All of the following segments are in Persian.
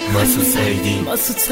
مسعود سعیدی،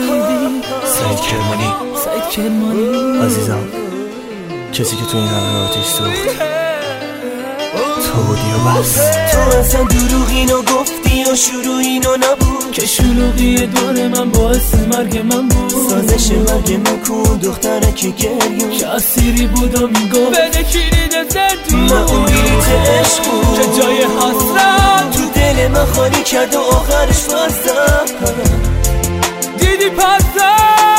سعید کرمانی عزیزم، کسی که تو این همه آتیش سوخت تو بودی و بس. تو اصلا دروغ اینو گفتی و شروع اینو نبود که شلوغی دور من باعث مرگ من بود. سازش مرگ من کن دختره که گریون که اسیری بود و میگفت بده کلید زندون. من اون بلیت عشق بود که جای حسرت تو دل من خالی کرد و آخرش بستم. دیدی پسم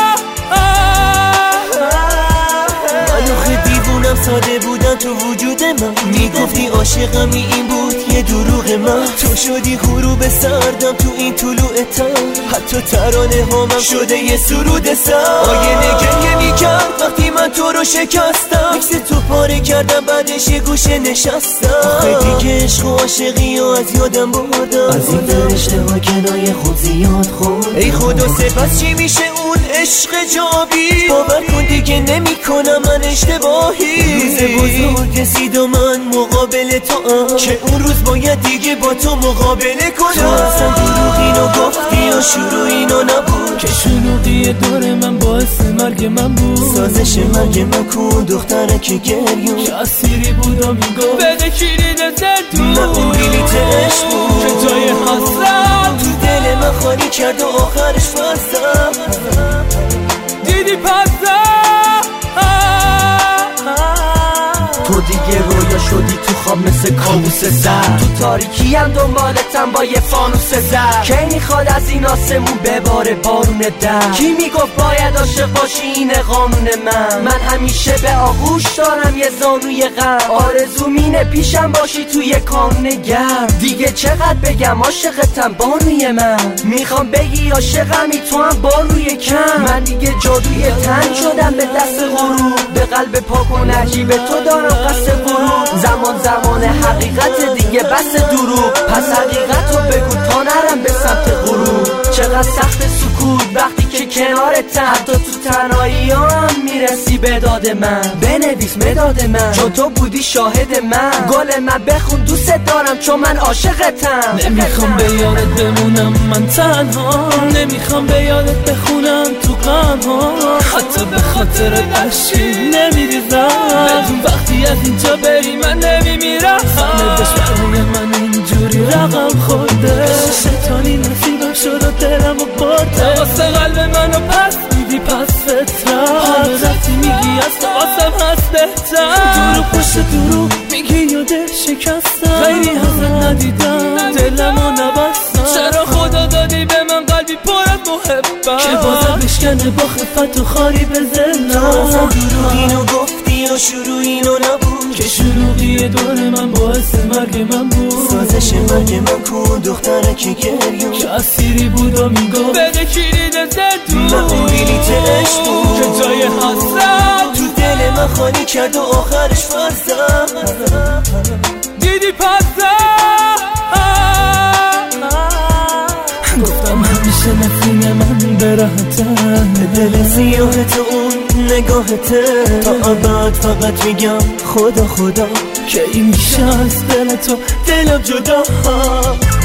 من آخه دیوونم، ساده بودم تو وجود من. میگفتی عاشقمی این بود یه دروغ من. تو شدی غروب سردم تو این طلوع تن. حتی ترانه هامم شده یه سرود سر. آینه گریه میکرد وقتی من تو رو شکستم. عکس تو پاره کردم بعدش یه گوشه نشستم. آخه دیگه عشق و عاشقی و از یادم بردم. از این فرشته ها کنای خود زیاد خورد. ای خدا سپس چی میشه اون عشق جابی؟ باور کن دیگه نمی کنم من اشتباهی. روز بزرگ رسید و من مقابل تو که اون روز باید دیگه با تو مقابله کنم. تو اصلا دروغ اینو گفتی و شروع اینو نبود که شلوغی دور من باعث مرگ من بود. سازش مرگ من کن دختره که گریون که اسیری بود و میگفت بده کلید زندون. من اون بلیت عشق بود که جای حسرت تو دل من خالی کرد و آخرش بستم. دیدی پسم تو دیگه رویا شدی تو خواب مثل کابوس زد. تو تاریکی هم دنبالتم با یه فانوس زد. کی میخواد از این آسمون بباره بارون در؟ کی میگفت باید عاشق باشی اینه قانون من همیشه به آغوش دارم یه زانوی غم. آرزو مینه پیشم باشی توی کانون گرم. دیگه چقدر بگم عاشقتم بانوی من. میخوام بگی عاشقمی تو هم بانوی کم. من دیگه جادوی تن شدم به دست غرور. به قلب پاک و نجیب تو دارم قصد ورود. زمان حقیقت دیگه بس دروغ. پس حقیقت رو بگو تا نرم به سمت غروب. چقدر سخت سکوت وقتی که کنارتم. حتی تو تنهایی هم میرسی به داد من. بنویس مداد من چون تو بودی شاهد من. گل من بخون دوست دارم چون من عاشقتم. نمیخوام به یادت بمونم من تنها. نمیخوام به یادت بخونم تو غم ها. حتی به خاطر اشکی نمیریزم. بدون وقتی از اینجا بری من نمیمیرم. همه دشمنای من اینجوری رقم خورده. شیطانی نصیبم شد و دلمو برده. واسه قلب منو پس دیدی پس فطرت. رفتی میگی از تو واسم هست بهتر. دورو پشت دورو میگی یاده شکستم. غیری حضرت ندیدم دلمو نبستم. چرا خدا دادی به من قلبی پر از محبت که بازم بشکنه با خفت و خاری به ذلت. تو اصلا دروغ اینو گفتی و شروع اینو نبود که شلوغی دور من باعث مرگ من بود. سازش مرگ من کن دختره که گریون که اسیری بود و میگفت بده کلید زندون. من اون بلیت عشق بود که جای حسرت تو دل من خالی کرد و آخرش بستم. دیدی پسم گفتم همیشه نفین من براحتم. دل سیاه تو اون نگاهته تا ابد فقط میگم خدا خدا که این میشه از دل تو دلم جدا.